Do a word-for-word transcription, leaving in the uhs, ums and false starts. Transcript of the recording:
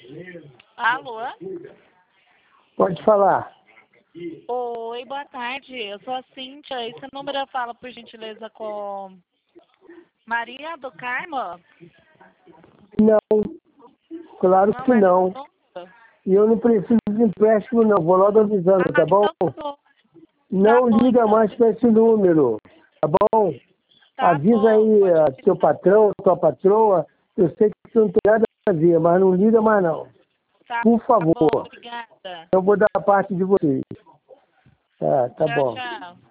Alô? Pode falar. Oi, boa tarde. Eu sou a Cíntia. Esse número eu falo, por gentileza, com Maria do Carmo? Não, claro Não que é não. esse número? E eu não preciso de empréstimo, não. Vou logo avisando, Ah, tá bom? então tá bom. Não Tá bom, liga então. mais para esse número, tá bom? Tá Avisa bom, aí pode a seu deixar. patrão, tua patroa. Eu sei que isso não tem nada a ver, mas não liga mais não. Tá, Por tá bom, favor. obrigada. Eu vou dar parte de vocês. Tá, tá Tchau, bom. tchau.